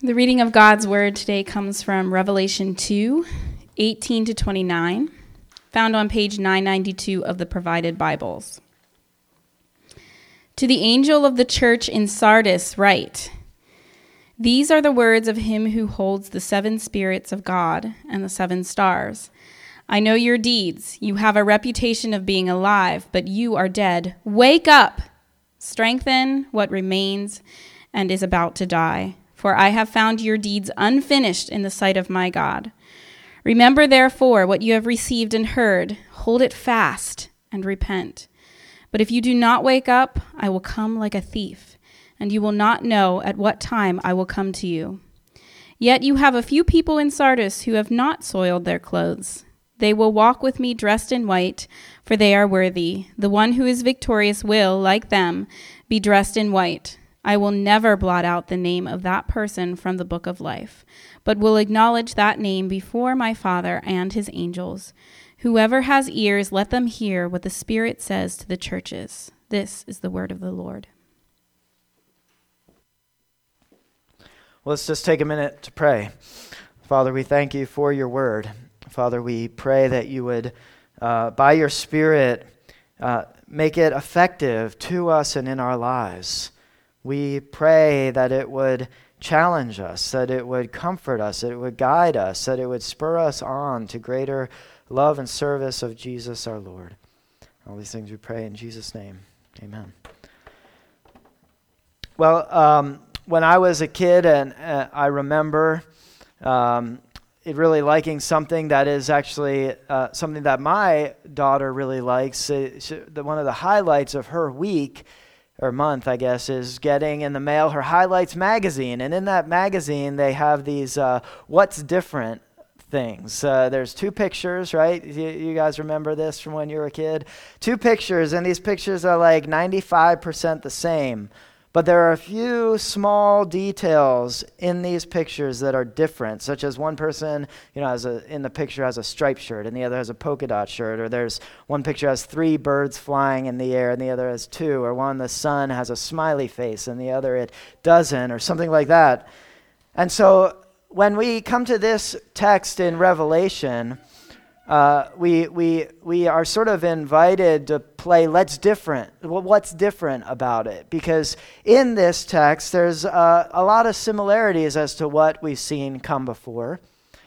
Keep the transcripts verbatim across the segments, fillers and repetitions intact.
The reading of God's word today comes from Revelation two, eighteen to twenty-nine, found on page nine ninety-two of the provided Bibles. To the angel of the church in Sardis write, "These are the words of him who holds the seven spirits of God and the seven stars. I know your deeds. You have a reputation of being alive, but you are dead. Wake up! Strengthen what remains and is about to die. For I have found your deeds unfinished in the sight of my God. Remember, therefore, what you have received and heard. Hold it fast and repent. But if you do not wake up, I will come like a thief, and you will not know at what time I will come to you. Yet you have a few people in Sardis who have not soiled their clothes. They will walk with me dressed in white, for they are worthy. The one who is victorious will, like them, be dressed in white. I will never blot out the name of that person from the book of life, but will acknowledge that name before my Father and his angels. Whoever has ears, let them hear what the Spirit says to the churches." This is the word of the Lord. Let's just take a minute to pray. Father, we thank you for your word. Father, we pray that you would, uh, by your Spirit, uh, make it effective to us and in our lives. We pray that it would challenge us, that it would comfort us, that it would guide us, that it would spur us on to greater love and service of Jesus our Lord. All these things we pray in Jesus' name. Amen. Well, um, when I was a kid, and uh, I remember um, it really liking something that is actually uh, something that my daughter really likes. Uh, she, the, one of the highlights of her week or month, I guess, is getting in the mail her Highlights magazine. And in that magazine, they have these uh, What's Different things. Uh, there's two pictures, right? You, you guys remember this from when you were a kid? Two pictures, and these pictures are like ninety-five percent the same. But there are a few small details in these pictures that are different, such as one person, you know, has a, in the picture has a striped shirt, and the other has a polka dot shirt, or there's one picture has three birds flying in the air, and the other has two, or one, the sun has a smiley face, and the other it doesn't, or something like that. And so when we come to this text in Revelation, Uh, we we we are sort of invited to play let's different. Well, what's different about it? Because in this text, there's uh, a lot of similarities as to what we've seen come before.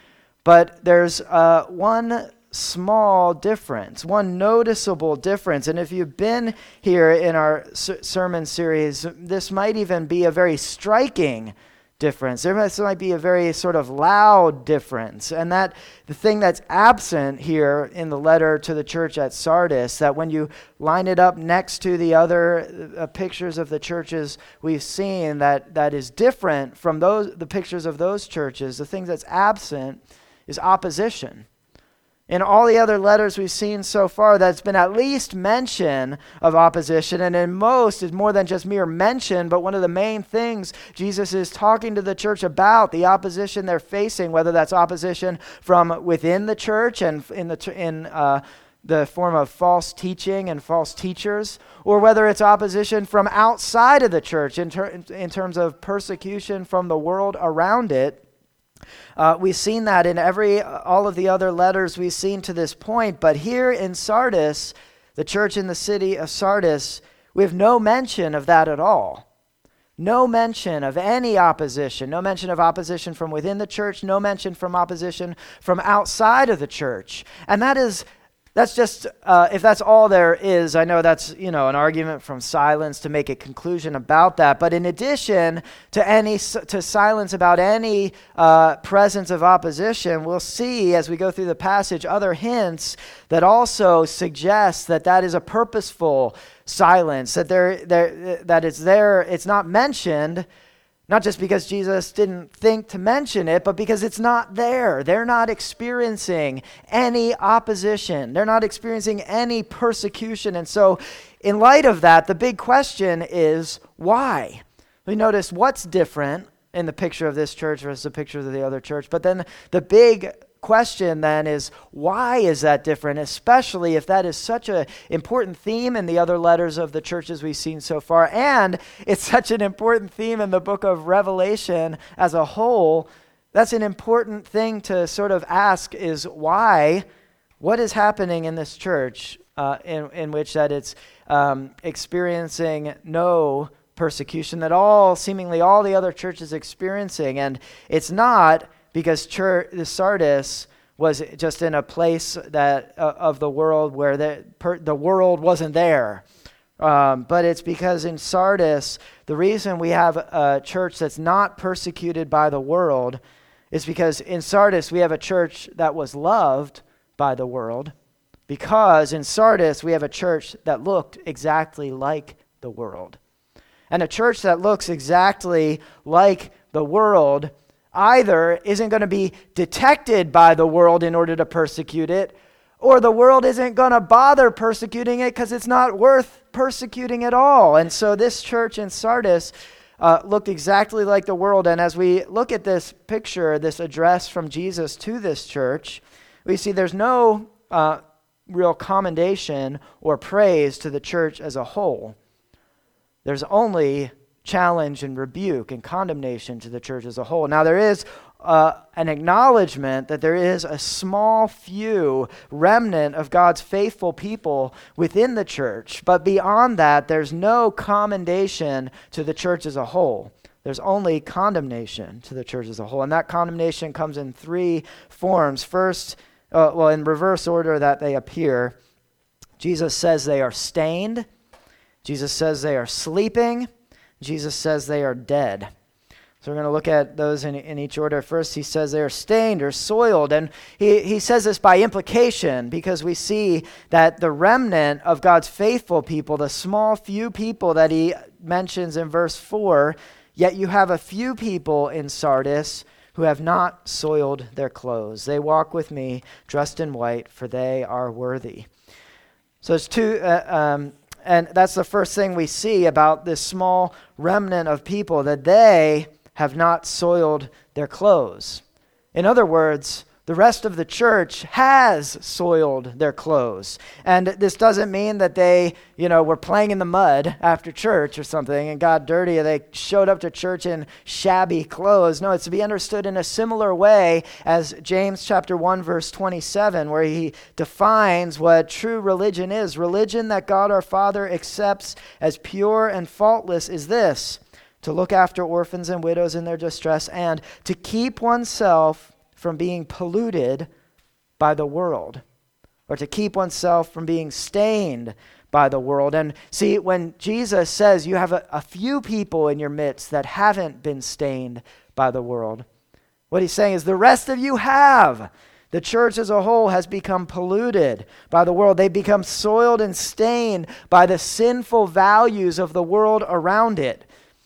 But there's uh, one small difference, one noticeable difference. And if you've been here in our s- sermon series, this might even be a very striking difference. There might be a very sort of loud difference. And that the thing that's absent here in the letter to the church at Sardis, that when you line it up next to the other uh, pictures of the churches we've seen, that that is different from those the pictures of those churches, the thing that's absent is opposition. In all the other letters we've seen so far, that's been at least mention of opposition, and in most is more than just mere mention, but one of the main things Jesus is talking to the church about, the opposition they're facing, whether that's opposition from within the church and in the in uh, the form of false teaching and false teachers, or whether it's opposition from outside of the church in, ter- in terms of persecution from the world around it. Uh, we've seen that in every all of the other letters we've seen to this point, but here in Sardis, the church in the city of Sardis, we have no mention of that at all. No mention of any opposition, no mention of opposition from within the church, no mention from opposition from outside of the church. And that is That's just, uh, if that's all there is, I know that's, you know, an argument from silence to make a conclusion about that. But in addition to any to silence about any uh, presence of opposition, we'll see as we go through the passage other hints that also suggest that that is a purposeful silence, that there, there that it's there, it's not mentioned. Not just because Jesus didn't think to mention it, but because it's not there. They're not experiencing any opposition. They're not experiencing any persecution. And so in light of that, the big question is why? We notice what's different in the picture of this church versus the picture of the other church. But then the big question then is, why is that different, especially if that is such an important theme in the other letters of the churches we've seen so far, and it's such an important theme in the book of Revelation as a whole. That's an important thing to sort of ask, is why, what is happening in this church uh, in, in which that it's um, experiencing no persecution that all, seemingly all the other churches experiencing. And it's not because church, the Sardis was just in a place that uh, of the world where the, per, the world wasn't there. Um, but it's because in Sardis, the reason we have a church that's not persecuted by the world is because in Sardis we have a church that was loved by the world, because in Sardis we have a church that looked exactly like the world. And a church that looks exactly like the world either isn't going to be detected by the world in order to persecute it, or the world isn't going to bother persecuting it because it's not worth persecuting at all. And so this church in Sardis uh, looked exactly like the world. And as we look at this picture, this address from Jesus to this church, we see there's no uh, real commendation or praise to the church as a whole. There's only challenge and rebuke and condemnation to the church as a whole. Now, there is uh, an acknowledgement that there is a small few remnant of God's faithful people within the church, but beyond that, there's no commendation to the church as a whole. There's only condemnation to the church as a whole, and that condemnation comes in three forms. First, uh, well, in reverse order that they appear, Jesus says they are stained. Jesus says they are sleeping. Jesus says they are dead. So we're going to look at those in, in each order. First, he says they are stained or soiled. And he, he says this by implication, because we see that the remnant of God's faithful people, the small few people that he mentions in verse four, yet you have a few people in Sardis who have not soiled their clothes. They walk with me dressed in white, for they are worthy. So it's two... Uh, um, And that's the first thing we see about this small remnant of people, that they have not soiled their clothes. In other words, the rest of the church has soiled their clothes. And this doesn't mean that they, you know, were playing in the mud after church or something and got dirty, or they showed up to church in shabby clothes. No, it's to be understood in a similar way as James chapter one, verse twenty-seven, where he defines what true religion is. Religion that God our Father accepts as pure and faultless is this: to look after orphans and widows in their distress, and to keep oneself from being polluted by the world, or to keep oneself from being stained by the world. And see, when Jesus says you have a, a few people in your midst that haven't been stained by the world, what he's saying is the rest of you have. The church as a whole has become polluted by the world. They've become soiled and stained by the sinful values of the world around it.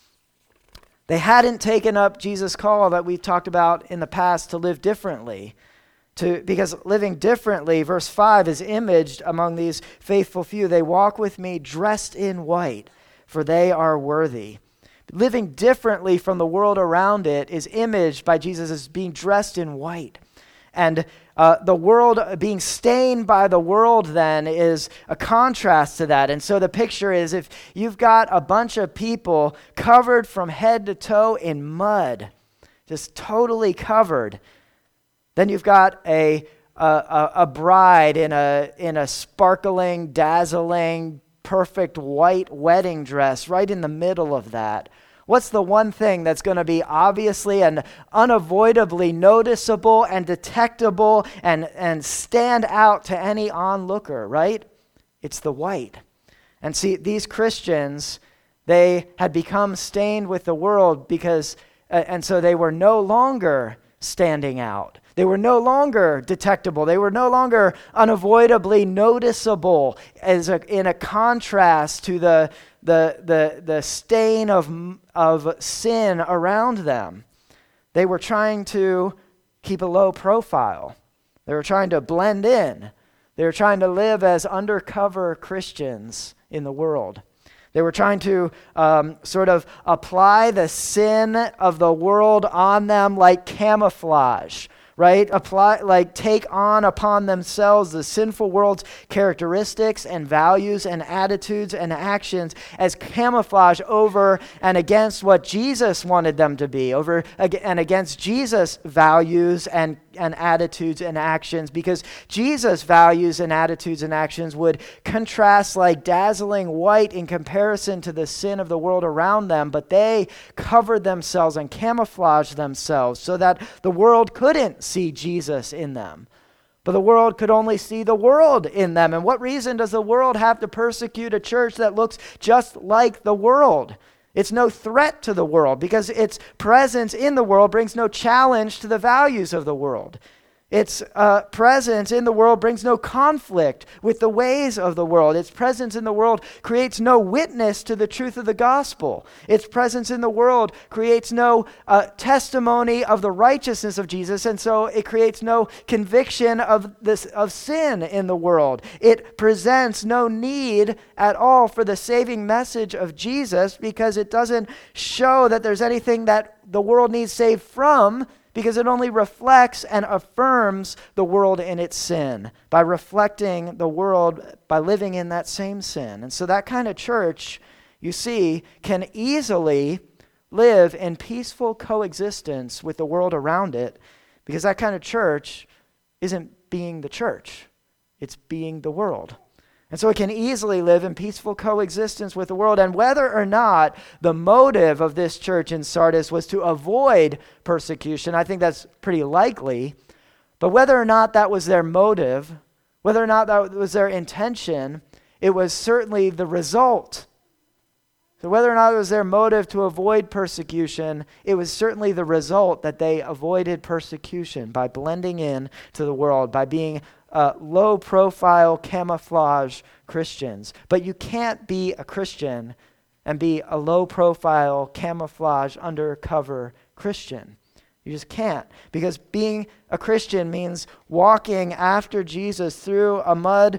They hadn't taken up Jesus' call that we've talked about in the past to live differently. To, because living differently, verse five, is imaged among these faithful few. They walk with me dressed in white, for they are worthy. Living differently from the world around it is imaged by Jesus as being dressed in white. And uh, the world, being stained by the world then, is a contrast to that. And so the picture is, if you've got a bunch of people covered from head to toe in mud, just totally covered, then you've got a a, a bride in a in a sparkling, dazzling, perfect white wedding dress right in the middle of that. What's the one thing that's going to be obviously and unavoidably noticeable and detectable and, and stand out to any onlooker, right? It's the white. And see, these Christians, they had become stained with the world because, uh, and so they were no longer standing out. They were no longer detectable. They were no longer unavoidably noticeable as a, in a contrast to the the the the stain of of sin around them. They were trying to keep a low profile. They were trying to blend in. They were trying to live as undercover Christians in the world. They were trying to um, sort of apply the sin of the world on them like camouflage right? Apply, like take on upon themselves the sinful world's characteristics and values and attitudes and actions as camouflage over and against what Jesus wanted them to be, over and against Jesus' values and, and attitudes and actions, because Jesus' values and attitudes and actions would contrast like dazzling white in comparison to the sin of the world around them, but they covered themselves and camouflaged themselves so that the world couldn't see Jesus in them. But the world could only see the world in them. And what reason does the world have to persecute a church that looks just like the world? It's no threat to the world because its presence in the world brings no challenge to the values of the world. Its uh, presence in the world brings no conflict with the ways of the world. Its presence in the world creates no witness to the truth of the gospel. Its presence in the world creates no uh, testimony of the righteousness of Jesus, and so it creates no conviction of this of sin in the world. It presents no need at all for the saving message of Jesus because it doesn't show that there's anything that the world needs saved from, because it only reflects and affirms the world in its sin by reflecting the world by living in that same sin. And so that kind of church, you see, can easily live in peaceful coexistence with the world around it, because that kind of church isn't being the church, it's being the world. And so it can easily live in peaceful coexistence with the world. And whether or not the motive of this church in Sardis was to avoid persecution, I think that's pretty likely. But whether or not that was their motive, whether or not that was their intention, it was certainly the result. So whether or not it was their motive to avoid persecution, it was certainly the result that they avoided persecution by blending in to the world, by being Uh, low-profile camouflage Christians. But you can't be a Christian and be a low-profile camouflage undercover Christian. You just can't. Because being a Christian means walking after Jesus through a mud,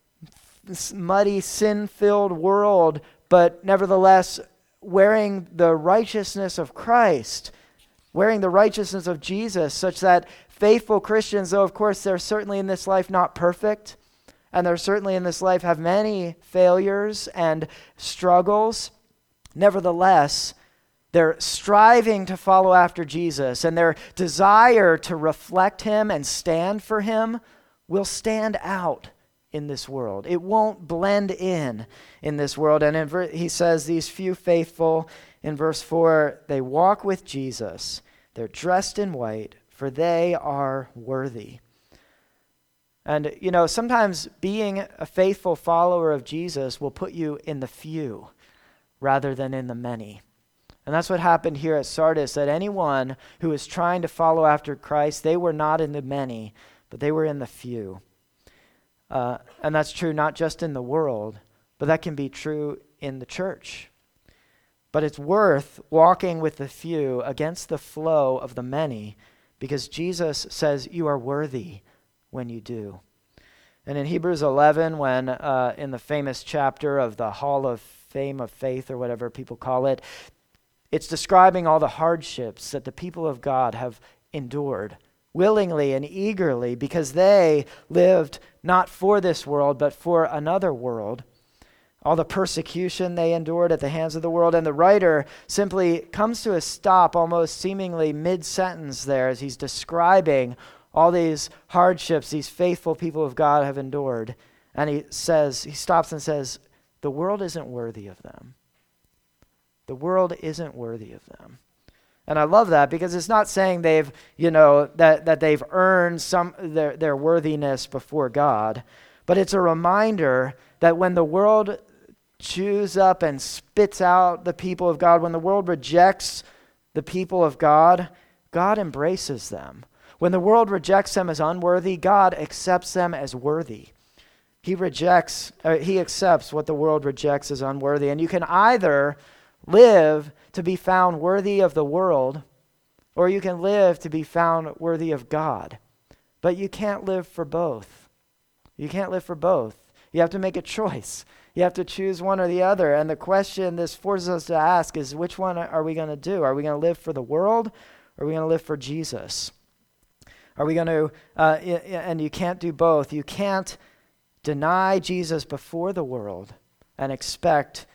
muddy, sin-filled world, but nevertheless wearing the righteousness of Christ, wearing the righteousness of Jesus, such that faithful Christians, though of course they're certainly in this life not perfect, and they're certainly in this life have many failures and struggles, nevertheless, they're striving to follow after Jesus, and their desire to reflect him and stand for him will stand out in this world. It won't blend in in this world. And in ver- he says these few faithful, in verse four, they walk with Jesus. They're dressed in white, for they are worthy. And, you know, sometimes being a faithful follower of Jesus will put you in the few rather than in the many. And that's what happened here at Sardis, that anyone who was trying to follow after Christ, they were not in the many, but they were in the few. Uh, and that's true not just in the world, but that can be true in the church. But it's worth walking with the few against the flow of the many, because Jesus says you are worthy when you do. And in Hebrews eleven, when uh, in the famous chapter of the Hall of Fame of Faith, or whatever people call it, it's describing all the hardships that the people of God have endured willingly and eagerly, because they lived not for this world, but for another world. All the persecution they endured at the hands of the world. And the writer simply comes to a stop almost seemingly mid-sentence there as he's describing all these hardships these faithful people of God have endured. And he says, he stops and says, the world isn't worthy of them. The world isn't worthy of them. And I love that, because it's not saying they've, you know, that, that they've earned some their, their worthiness before God, but it's a reminder that when the world chews up and spits out the people of God, when the world rejects the people of God, God embraces them. When the world rejects them as unworthy, God accepts them as worthy. He rejects, or he accepts what the world rejects as unworthy. And you can either live to be found worthy of the world, or you can live to be found worthy of God. But you can't live for both. You can't live for both. You have to make a choice. You have to choose one or the other. And the question this forces us to ask is, which one are we going to do? Are we going to live for the world, or are we going to live for Jesus? Are we going to, uh, and you can't do both. You can't deny Jesus before the world and expect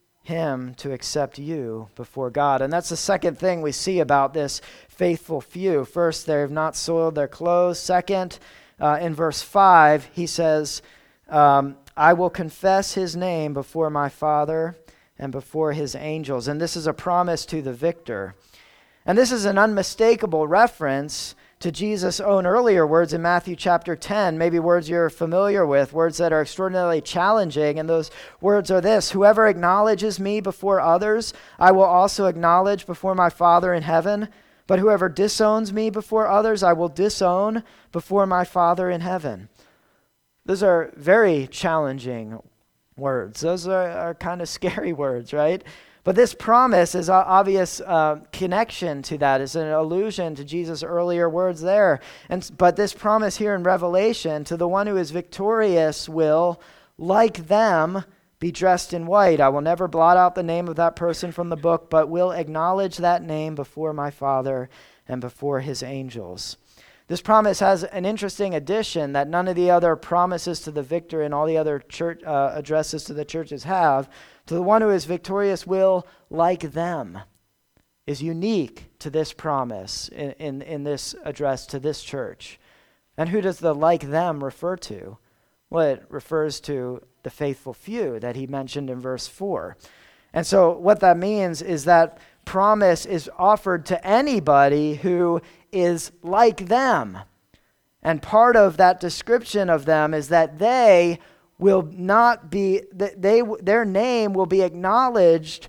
him to accept you before God. And that's the second thing we see about this faithful few. First, they have not soiled their clothes. Second, uh, in verse five, he says, um, I will confess his name before my Father and before his angels. And this is a promise to the victor. And this is an unmistakable reference to Jesus' own earlier words in Matthew chapter ten, maybe words you're familiar with, words that are extraordinarily challenging. And those words are this: whoever acknowledges me before others, I will also acknowledge before my Father in heaven. But whoever disowns me before others, I will disown before my Father in heaven. Those are very challenging words. Those are, are kind of scary words, right? But this promise is an obvious uh, connection to that. It's an allusion to Jesus' earlier words there. And but this promise here in Revelation, to the one who is victorious will, like them, be dressed in white. I will never blot out the name of that person from the book, but will acknowledge that name before my Father and before his angels. This promise has an interesting addition that none of the other promises to the victor and all the other church uh, addresses to the churches have. To the one who is victorious will, like them, is unique to this promise in, in, in this address to this church. And who does the like them refer to? Well, it refers to the faithful few that he mentioned in verse four. And so what that means is that promise is offered to anybody who is like them. And part of that description of them is that they will not be, they their name will be acknowledged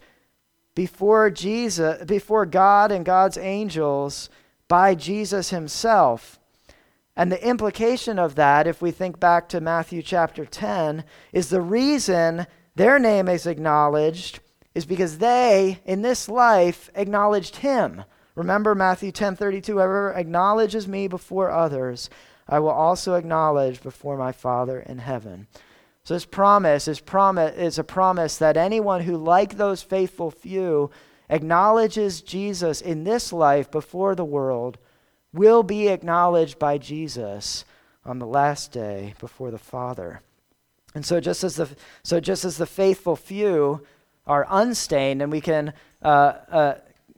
before Jesus, before God and God's angels by Jesus himself. And the implication of that, if we think back to Matthew chapter ten, is the reason their name is acknowledged is because they, in this life, acknowledged him. Remember Matthew ten thirty-two, whoever acknowledges me before others, I will also acknowledge before my Father in heaven. So this promise is, promise is a promise that anyone who, like those faithful few, acknowledges Jesus in this life before the world will be acknowledged by Jesus on the last day before the Father. And so just as the so just as the faithful few are unstained, and we can uh, uh,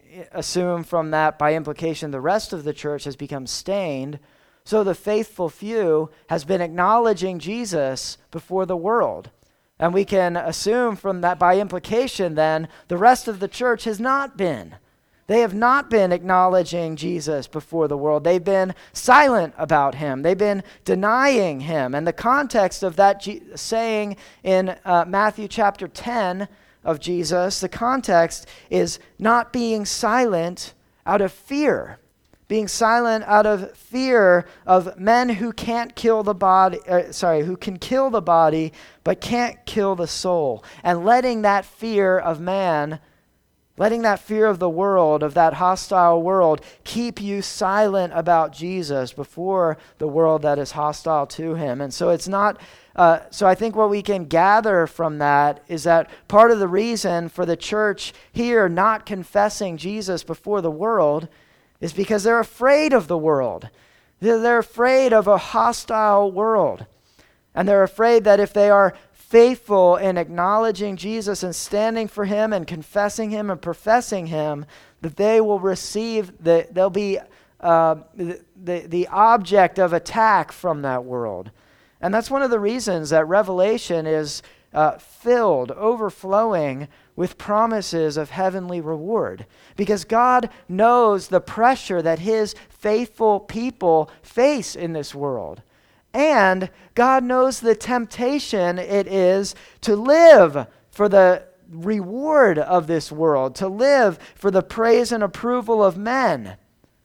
assume from that by implication the rest of the church has become stained, so the faithful few has been acknowledging Jesus before the world. And we can assume from that by implication then the rest of the church has not been. They have not been acknowledging Jesus before the world. They've been silent about him. They've been denying him. And the context of that G- saying in uh, Matthew chapter ten of Jesus, the context is not being silent out of fear. Being silent out of fear of men who can't kill the body, uh, sorry, who can kill the body but can't kill the soul. And letting that fear of man, letting that fear of the world, of that hostile world, keep you silent about Jesus before the world that is hostile to him. And so it's not, uh, so I think what we can gather from that is that part of the reason for the church here not confessing Jesus before the world is because they're afraid of the world. They're, they're afraid of a hostile world. And they're afraid that if they are faithful in acknowledging Jesus and standing for him and confessing him and professing him, that they will receive, the, they'll be uh, the, the, the object of attack from that world. And that's one of the reasons that Revelation is uh, filled, overflowing with promises of heavenly reward. Because God knows the pressure that his faithful people face in this world. And God knows the temptation it is to live for the reward of this world, to live for the praise and approval of men.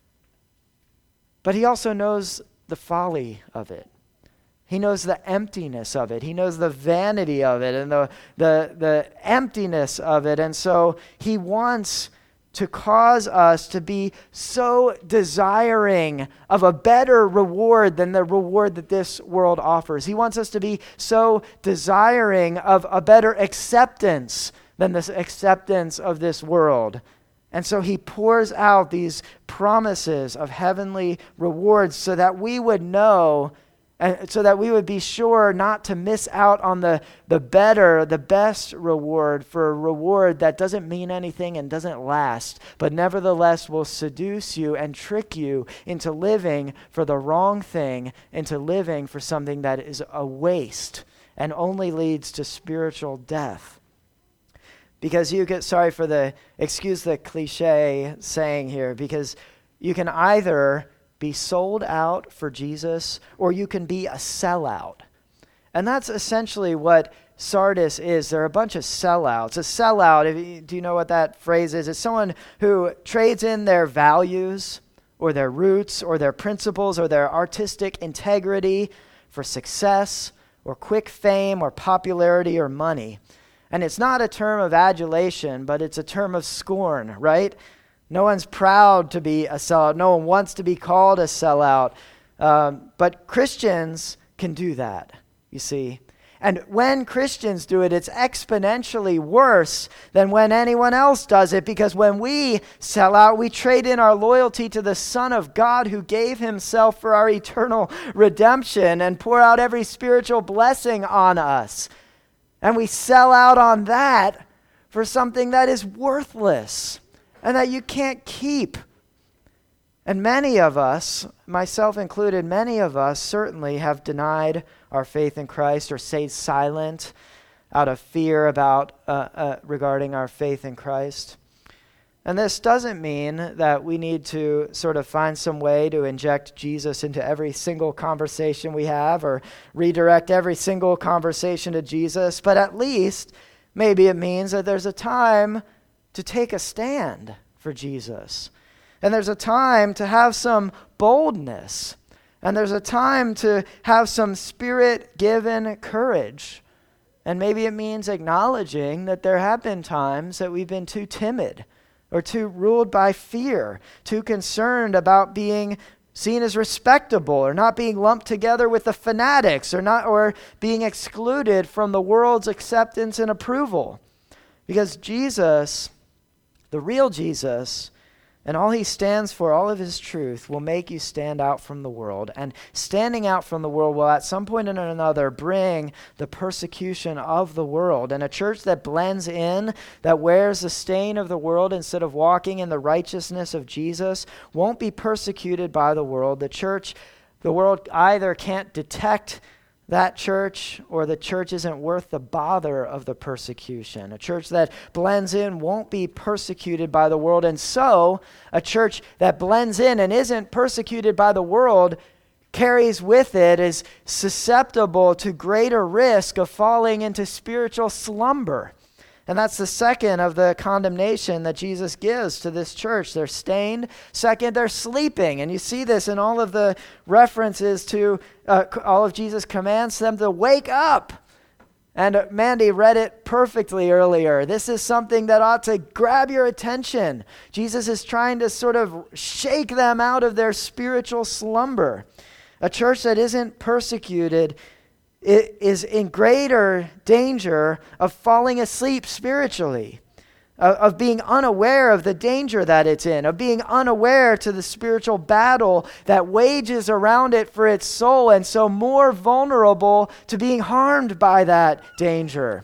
But he also knows the folly of it. He knows the emptiness of it. He knows the vanity of it and the, the, the emptiness of it. And so he wants to cause us to be so desiring of a better reward than the reward that this world offers. He wants us to be so desiring of a better acceptance than the acceptance of this world. And so he pours out these promises of heavenly rewards so that we would know, and so that we would be sure not to miss out on the, the better, the best reward, for a reward that doesn't mean anything and doesn't last, but nevertheless will seduce you and trick you into living for the wrong thing, into living for something that is a waste and only leads to spiritual death. Because you get, sorry for the, excuse the cliche saying here, because you can either be sold out for Jesus or you can be a sellout. And that's essentially what Sardis is. They're a bunch of sellouts. A sellout, if you, do you know what that phrase is? It's someone who trades in their values or their roots or their principles or their artistic integrity for success or quick fame or popularity or money. And it's not a term of adulation, but it's a term of scorn, right? No one's proud to be a sellout. No one wants to be called a sellout. Um, but Christians can do that, you see. And when Christians do it, it's exponentially worse than when anyone else does it, because when we sell out, we trade in our loyalty to the Son of God who gave himself for our eternal redemption and pour out every spiritual blessing on us. And we sell out on that for something that is worthless and that you can't keep. And many of us, myself included, many of us certainly have denied our faith in Christ or stayed silent out of fear about uh, uh, regarding our faith in Christ. And this doesn't mean that we need to sort of find some way to inject Jesus into every single conversation we have or redirect every single conversation to Jesus, but at least maybe it means that there's a time to take a stand for Jesus. And there's a time to have some boldness. And there's a time to have some Spirit-given courage. And maybe it means acknowledging that there have been times that we've been too timid or too ruled by fear, too concerned about being seen as respectable or not being lumped together with the fanatics or not or being excluded from the world's acceptance and approval. Because Jesus, the real Jesus, and all he stands for, all of his truth, will make you stand out from the world. And standing out from the world will at some point or another bring the persecution of the world. And a church that blends in, that wears the stain of the world instead of walking in the righteousness of Jesus, won't be persecuted by the world. The church, the world either can't detect that church, or the church isn't worth the bother of the persecution. A church that blends in won't be persecuted by the world. And so, a church that blends in and isn't persecuted by the world carries with it, is susceptible to greater risk of falling into spiritual slumber. And that's the second of the condemnation that Jesus gives to this church. They're stained. Second, they're sleeping. And you see this in all of the references to uh, all of Jesus' commands them to wake up. And uh, Mandy read it perfectly earlier. This is something that ought to grab your attention. Jesus is trying to sort of shake them out of their spiritual slumber. A church that isn't persecuted it is in greater danger of falling asleep spiritually, of, of being unaware of the danger that it's in, of being unaware to the spiritual battle that wages around it for its soul, and so more vulnerable to being harmed by that danger.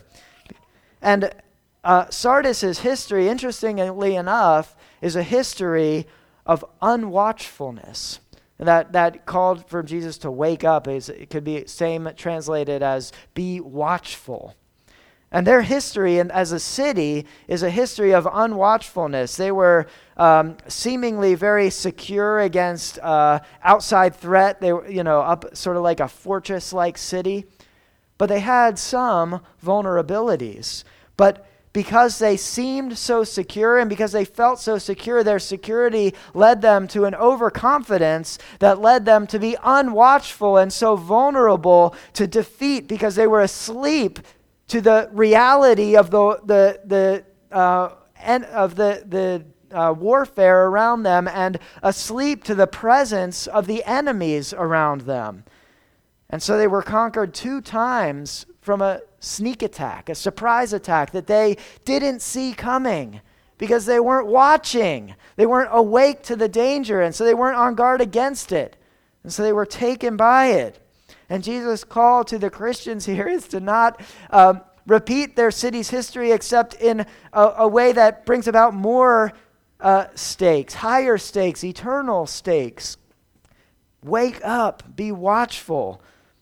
And uh, Sardis's history, interestingly enough, is a history of unwatchfulness. That that called for Jesus to wake up. Is it could be same translated as be watchful. And their history and as a city is a history of unwatchfulness. They were um, seemingly very secure against uh, outside threat. They were, you know, up sort of like a fortress-like city. But they had some vulnerabilities. But because they seemed so secure and because they felt so secure, their security led them to an overconfidence that led them to be unwatchful and so vulnerable to defeat because they were asleep to the reality of the the the uh, and of the the uh, warfare around them, and asleep to the presence of the enemies around them. And so they were conquered two times from a sneak attack, a surprise attack that they didn't see coming. because they weren't watching. They weren't awake to the danger, and so they weren't on guard against it. And so they were taken by it. And Jesus' call to the Christians here is to not um, repeat their city's history except in a, a way that brings about more uh, stakes, higher stakes, eternal stakes. Wake up, be watchful.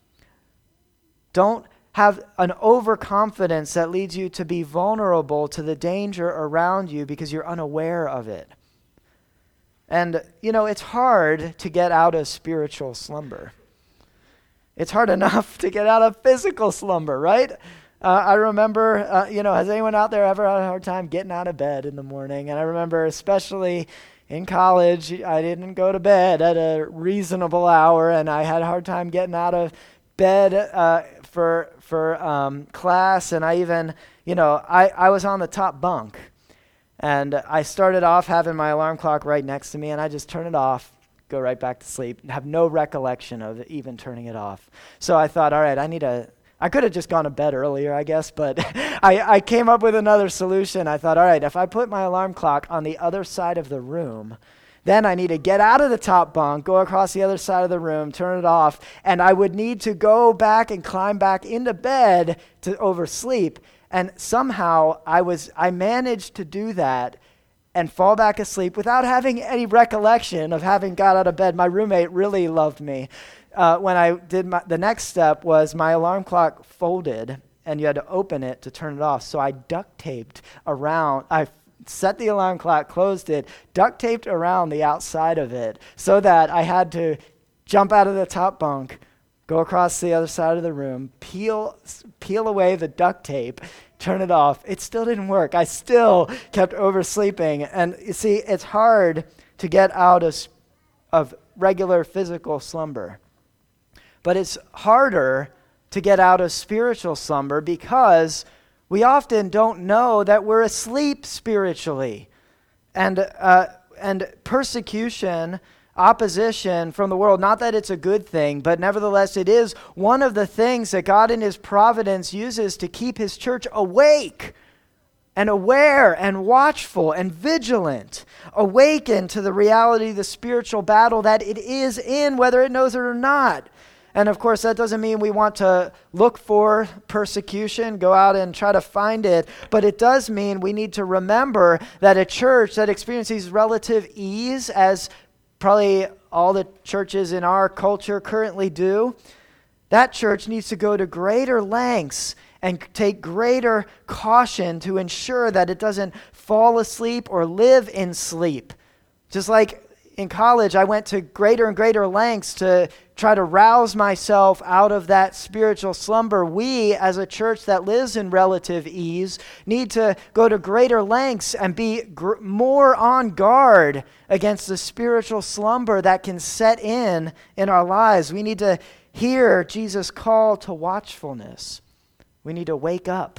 Don't have an overconfidence that leads you to be vulnerable to the danger around you because you're unaware of it. And, you know, it's hard to get out of spiritual slumber. It's hard enough to get out of physical slumber, right? Uh, I remember, uh, you know, has anyone out there ever had a hard time getting out of bed in the morning? And I remember especially in college, I didn't go to bed at a reasonable hour, and I had a hard time getting out of bed uh, for for um, class. And I even, you know, I, I was on the top bunk. And I started off having my alarm clock right next to me, and I just turn it off, go right back to sleep, have no recollection of even turning it off. So I thought, all right, I need a, I could have just gone to bed earlier, I guess, but I, I came up with another solution. I thought, all right, if I put my alarm clock on the other side of the room, then I need to get out of the top bunk, go across the other side of the room, turn it off, and I would need to go back and climb back into bed to oversleep. And somehow I was, I managed to do that and fall back asleep without having any recollection of having got out of bed. My roommate really loved me. Uh, when I did my, the next step was my alarm clock folded and you had to open it to turn it off. So I duct taped around, I set the alarm clock, closed it, duct taped around the outside of it so that I had to jump out of the top bunk, go across the other side of the room, peel peel away the duct tape, turn it off. It still didn't work. I still kept oversleeping. And you see, it's hard to get out of, of regular physical slumber. But it's harder to get out of spiritual slumber because we often don't know that we're asleep spiritually. And uh, and persecution, opposition from the world, not that it's a good thing, but nevertheless it is one of the things that God in his providence uses to keep his church awake and aware and watchful and vigilant, awakened to the reality of the spiritual battle that it is in, whether it knows it or not. And of course, that doesn't mean we want to look for persecution, go out and try to find it, but it does mean we need to remember that a church that experiences relative ease, as probably all the churches in our culture currently do, that church needs to go to greater lengths and take greater caution to ensure that it doesn't fall asleep or live in sleep. Just like in college, I went to greater and greater lengths to try to rouse myself out of that spiritual slumber. We, as a church that lives in relative ease, need to go to greater lengths and be gr- more on guard against the spiritual slumber that can set in in our lives. We need to hear Jesus' call to watchfulness. We need to wake up.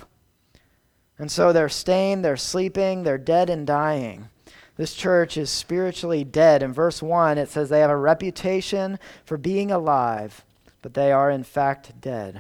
And so they're staying, they're sleeping, they're dead and dying. This church is spiritually dead. In verse one, it says they have a reputation for being alive, but they are in fact dead.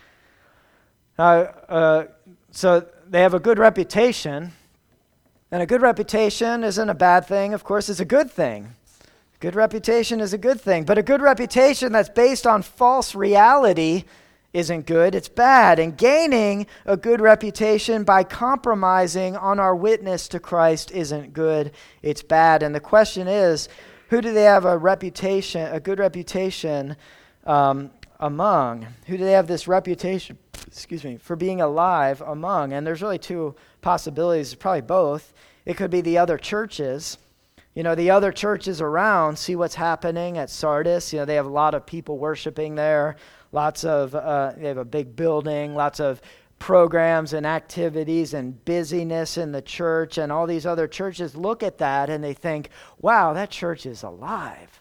Now, uh, so they have a good reputation, and a good reputation isn't a bad thing. Of course, it's a good thing. Good reputation is a good thing, but a good reputation that's based on false reality isn't good, it's bad. And gaining a good reputation by compromising on our witness to Christ isn't good, it's bad. And the question is, who do they have a reputation, a good reputation um, among? Who do they have this reputation, excuse me, for being alive among? And there's really two possibilities, probably both. It could be the other churches. You know, the other churches around see what's happening at Sardis. You know, they have a lot of people worshiping there. Lots of, uh, they have a big building, lots of programs and activities and busyness in the church, and all these other churches look at that and they think, wow, that church is alive.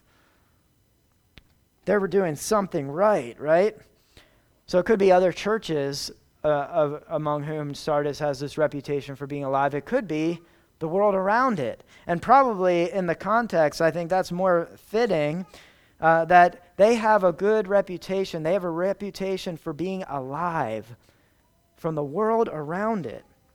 They were doing something right, right? So it could be other churches uh, of, among whom Sardis has this reputation for being alive. It could be the world around it. And probably in the context, I think that's more fitting, Uh, that they have a good reputation. They have a reputation for being alive from the world around it.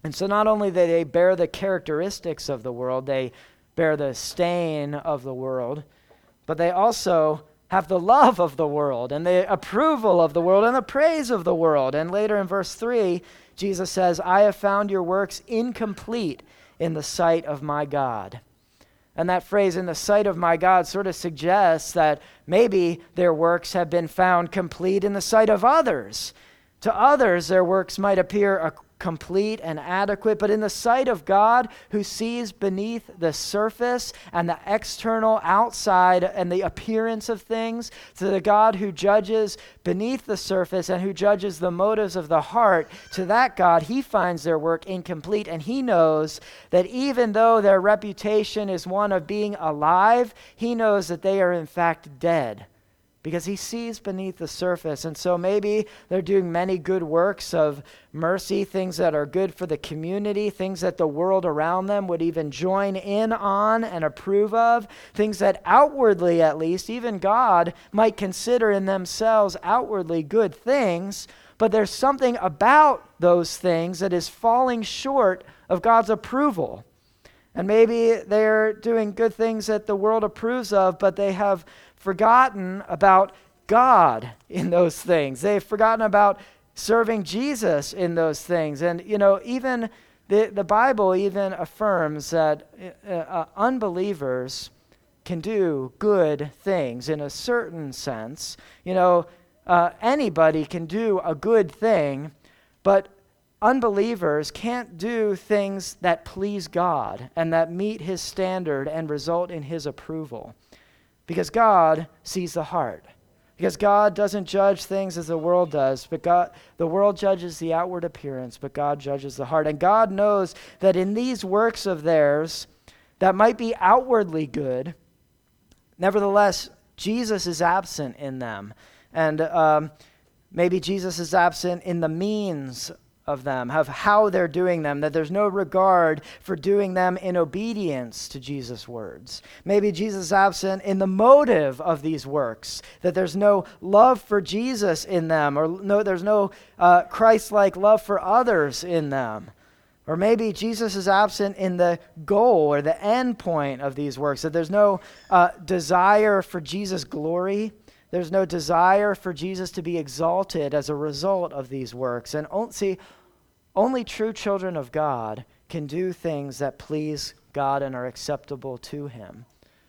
And so not only do they bear the characteristics of the world, they bear the stain of the world, but they also have the love of the world and the approval of the world and the praise of the world. And later in verse three, Jesus says, I have found your works incomplete in the sight of my God. And that phrase, in the sight of my God, sort of suggests that maybe their works have been found complete in the sight of others. To others, their works might appear a complete and adequate, but in the sight of God, who sees beneath the surface and the external outside and the appearance of things, to the God who judges beneath the surface and who judges the motives of the heart, to that God, he finds their work incomplete, and he knows that even though their reputation is one of being alive, he knows that they are in fact dead, because he sees beneath the surface. And so maybe they're doing many good works of mercy, things that are good for the community, things that the world around them would even join in on and approve of, things that outwardly, at least, even God might consider in themselves outwardly good things, but there's something about those things that is falling short of God's approval. And maybe they're doing good things that the world approves of, but they have forgotten about God in those things. They've forgotten about serving Jesus in those things. And, you know, even the, the Bible even affirms that uh, uh, unbelievers can do good things in a certain sense. You know, uh, anybody can do a good thing, but unbelievers can't do things that please God and that meet his standard and result in his approval. Because God sees the heart. Because God doesn't judge things as the world does, but God, the world judges the outward appearance, but God judges the heart. And God knows that in these works of theirs that might be outwardly good, nevertheless, Jesus is absent in them. And um, maybe Jesus is absent in the means of them, of how they're doing them, that there's no regard for doing them in obedience to Jesus' words. Maybe Jesus is absent in the motive of these works, that there's no love for Jesus in them, or no, there's no uh, Christ-like love for others in them. Or maybe Jesus is absent in the goal or the end point of these works, that there's no uh, desire for Jesus' glory. There's no desire for Jesus to be exalted as a result of these works. And see, only true children of God can do things that please God and are acceptable to him.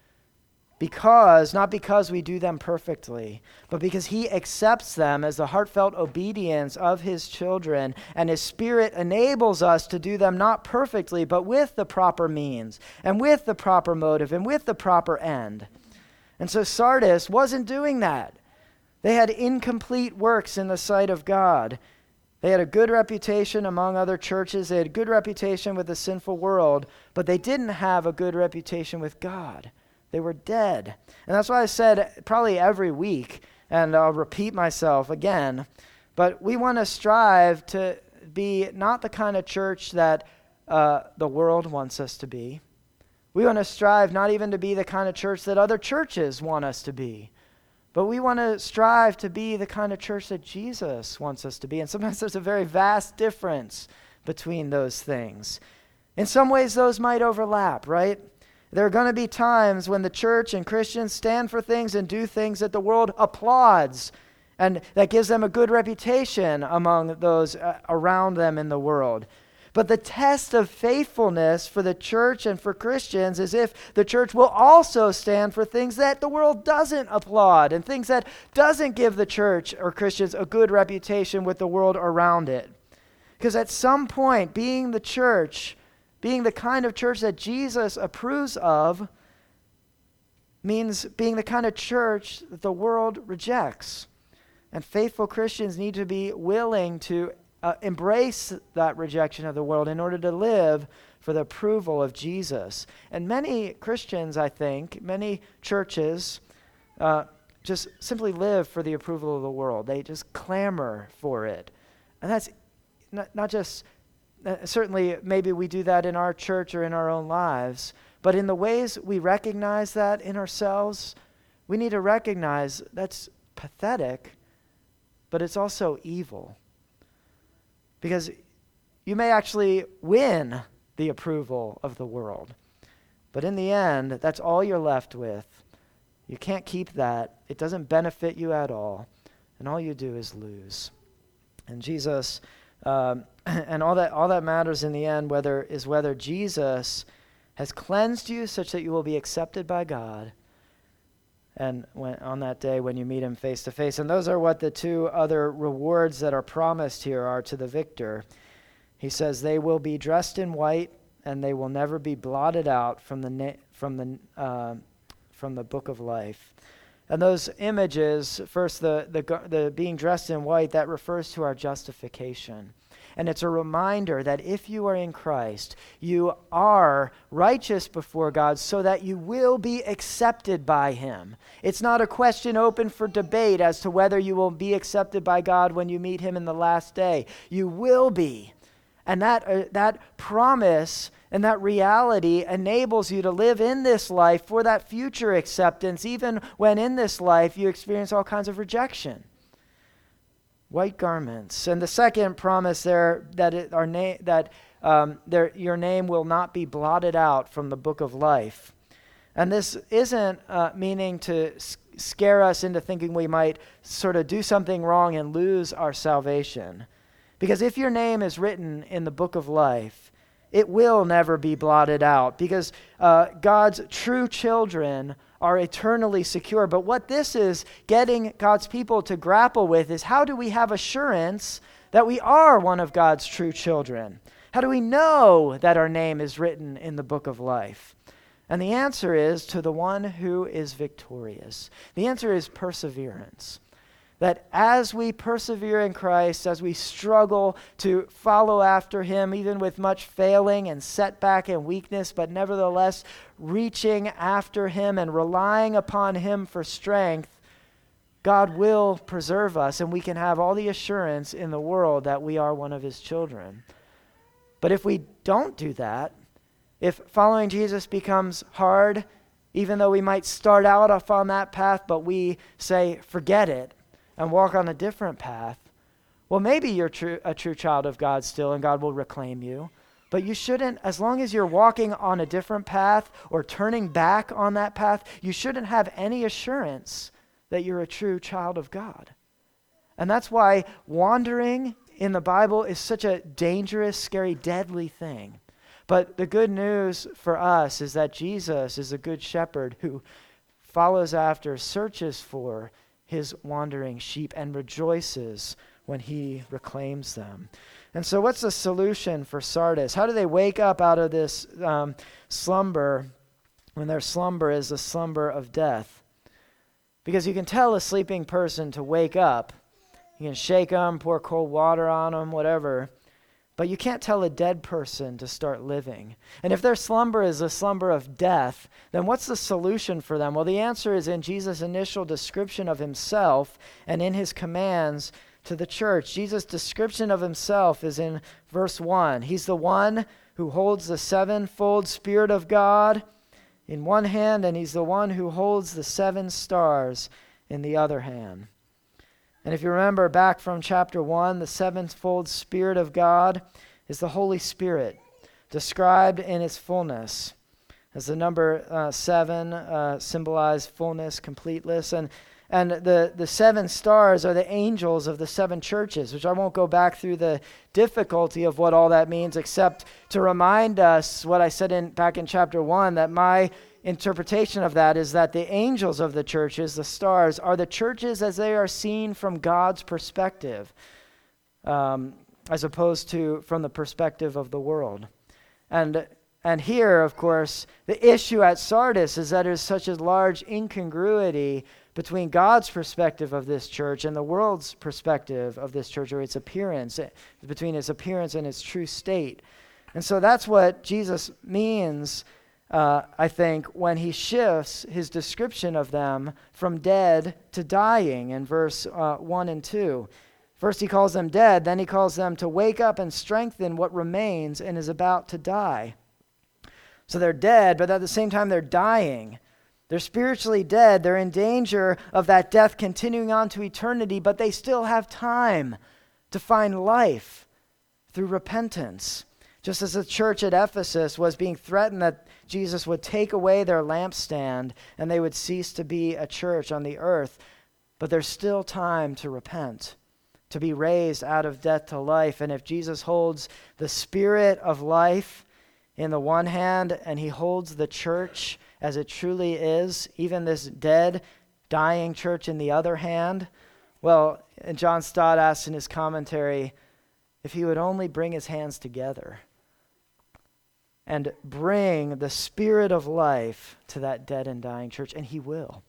Because, not because we do them perfectly, but because he accepts them as the heartfelt obedience of his children, and his Spirit enables us to do them not perfectly, but with the proper means, and with the proper motive, and with the proper end. And so Sardis wasn't doing that. They had incomplete works in the sight of God. They had a good reputation among other churches. They had a good reputation with the sinful world, but they didn't have a good reputation with God. They were dead. And that's why I said probably every week, and I'll repeat myself again, but we want to strive to be not the kind of church that uh, the world wants us to be. We want to strive not even to be the kind of church that other churches want us to be, but we want to strive to be the kind of church that Jesus wants us to be. And sometimes there's a very vast difference between those things. In some ways, those might overlap, right? There are going to be times when the church and Christians stand for things and do things that the world applauds, and that gives them a good reputation among those uh, around them in the world. But the test of faithfulness for the church and for Christians is if the church will also stand for things that the world doesn't applaud and things that doesn't give the church or Christians a good reputation with the world around it. Because at some point, being the church, being the kind of church that Jesus approves of, means being the kind of church that the world rejects. And faithful Christians need to be willing to Uh, embrace that rejection of the world in order to live for the approval of Jesus. And many Christians, I think, many churches uh, just simply live for the approval of the world. They just clamor for it. And that's not, not just, uh, certainly maybe we do that in our church or in our own lives, but in the ways we recognize that in ourselves, we need to recognize that's pathetic, but it's also evil. Because you may actually win the approval of the world. But in the end, that's all you're left with. You can't keep that. It doesn't benefit you at all. And all you do is lose. And Jesus, um, and all that all that matters in the end whether is whether Jesus has cleansed you such that you will be accepted by God, and when on that day when you meet him face to face. And those are what the two other rewards that are promised here are to the victor. He says they will be dressed in white, and they will never be blotted out from the na- from the uh, from the book of life. And those images, first the, the the being dressed in white, that refers to our justification. And it's a reminder that if you are in Christ, you are righteous before God so that you will be accepted by him. It's not a question open for debate as to whether you will be accepted by God when you meet him in the last day. You will be. And that uh, that promise and that reality enables you to live in this life for that future acceptance, even when in this life you experience all kinds of rejection. White garments. And the second promise there, that it, our name, that um, there, your name will not be blotted out from the book of life. And this isn't uh, meaning to s- scare us into thinking we might sort of do something wrong and lose our salvation. Because if your name is written in the book of life, it will never be blotted out, because uh, God's true children are eternally secure. But what this is getting God's people to grapple with is, how do we have assurance that we are one of God's true children? How do we know that our name is written in the book of life? And the answer is to the one who is victorious. The answer is perseverance. That as we persevere in Christ, as we struggle to follow after him, even with much failing and setback and weakness, but nevertheless reaching after him and relying upon him for strength, God will preserve us, and we can have all the assurance in the world that we are one of his children. But if we don't do that, if following Jesus becomes hard, even though we might start out off on that path, but we say, forget it, and walk on a different path, well, maybe you're true, a true child of God still, and God will reclaim you. But you shouldn't, as long as you're walking on a different path or turning back on that path, you shouldn't have any assurance that you're a true child of God. And that's why wandering in the Bible is such a dangerous, scary, deadly thing. But the good news for us is that Jesus is a good shepherd who follows after, searches for his wandering sheep, and rejoices when he reclaims them. And so what's the solution for Sardis? How do they wake up out of this um, slumber when their slumber is a slumber of death? Because you can tell a sleeping person to wake up. You can shake them, pour cold water on them, whatever. But you can't tell a dead person to start living. And if their slumber is a slumber of death, then what's the solution for them? Well, the answer is in Jesus' initial description of himself and in his commands to the church. Jesus' description of himself is in verse one. He's the one who holds the sevenfold Spirit of God in one hand, and he's the one who holds the seven stars in the other hand. And if you remember back from chapter one, the sevenfold Spirit of God is the Holy Spirit, described in its fullness. As the number uh, seven uh, symbolized fullness, completeness. And and the, the seven stars are the angels of the seven churches, which I won't go back through the difficulty of what all that means, except to remind us what I said in back in chapter one, that my interpretation of that is that the angels of the churches, the stars, are the churches as they are seen from God's perspective, um, as opposed to from the perspective of the world. And and here, of course, the issue at Sardis is that there's such a large incongruity between God's perspective of this church and the world's perspective of this church, or its appearance, between its appearance and its true state. And so that's what Jesus means, Uh, I think, when he shifts his description of them from dead to dying in verse uh, one and two. First he calls them dead, then he calls them to wake up and strengthen what remains and is about to die. So they're dead, but at the same time they're dying. They're spiritually dead. They're in danger of that death continuing on to eternity, but they still have time to find life through repentance. Just as the church at Ephesus was being threatened that Jesus would take away their lampstand and they would cease to be a church on the earth, but there's still time to repent, to be raised out of death to life. And if Jesus holds the Spirit of life in the one hand and he holds the church as it truly is, even this dead, dying church in the other hand, well, and John Stott asks in his commentary, if he would only bring his hands together and bring the Spirit of life to that dead and dying church, and he will.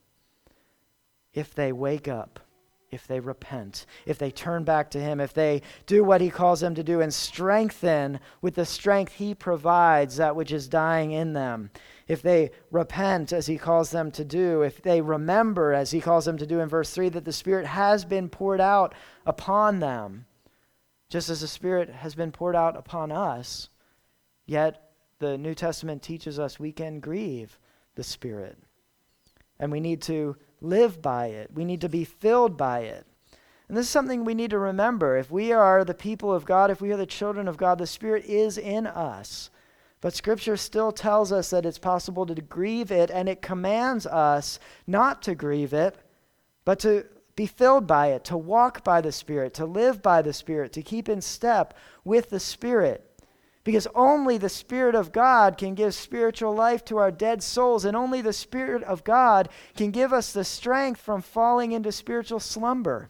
If they wake up, if they repent, if they turn back to him, if they do what he calls them to do and strengthen with the strength he provides that which is dying in them, if they repent as he calls them to do, if they remember as he calls them to do in verse three that the Spirit has been poured out upon them, just as the Spirit has been poured out upon us, yet the New Testament teaches us we can grieve the Spirit. And we need to live by it. We need to be filled by it. And this is something we need to remember. If we are the people of God, if we are the children of God, the Spirit is in us. But Scripture still tells us that it's possible to grieve it, and it commands us not to grieve it, but to be filled by it, to walk by the Spirit, to live by the Spirit, to keep in step with the Spirit. Because only the Spirit of God can give spiritual life to our dead souls, and only the Spirit of God can give us the strength from falling into spiritual slumber.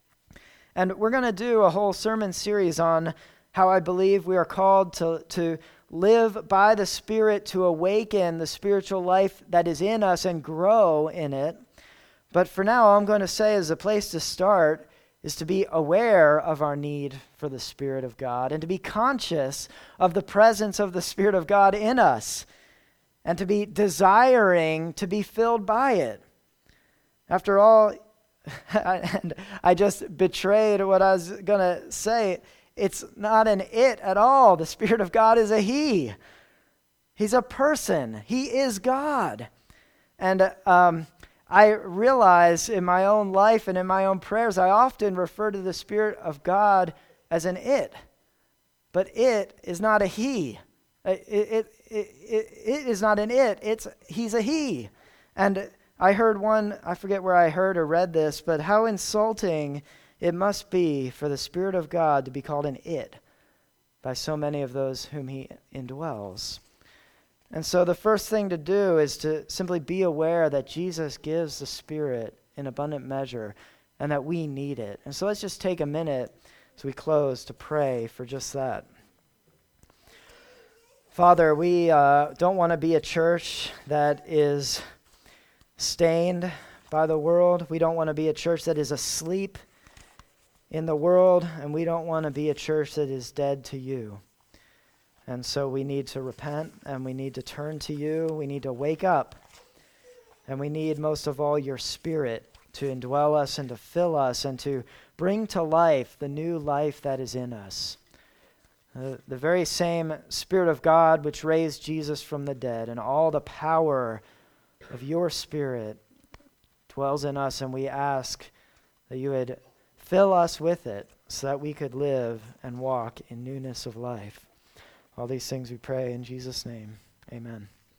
And we're going to do a whole sermon series on how I believe we are called to, to live by the Spirit to awaken the spiritual life that is in us and grow in it. But for now, all I'm going to say is a place to start is to be aware of our need for the Spirit of God and to be conscious of the presence of the Spirit of God in us and to be desiring to be filled by it. After all, and I just betrayed what I was going to say. It's not an it at all. The Spirit of God is a he. He's a person. He is God. And um, I realize in my own life and in my own prayers, I often refer to the Spirit of God as an it. But it is not a he. It, it, it, it, it is not an it. It's he's a he. And I heard one, I forget where I heard or read this, but how insulting it must be for the Spirit of God to be called an it by so many of those whom he indwells. And so the first thing to do is to simply be aware that Jesus gives the Spirit in abundant measure and that we need it. And so let's just take a minute as we close to pray for just that. Father, we uh, don't want to be a church that is stained by the world. We don't want to be a church that is asleep in the world, and we don't want to be a church that is dead to you. And so we need to repent, and we need to turn to you. We need to wake up, and we need most of all your Spirit to indwell us and to fill us and to bring to life the new life that is in us. Uh, the very same Spirit of God which raised Jesus from the dead, and all the power of your Spirit dwells in us, and we ask that you would fill us with it so that we could live and walk in newness of life. All these things we pray in Jesus' name. Amen.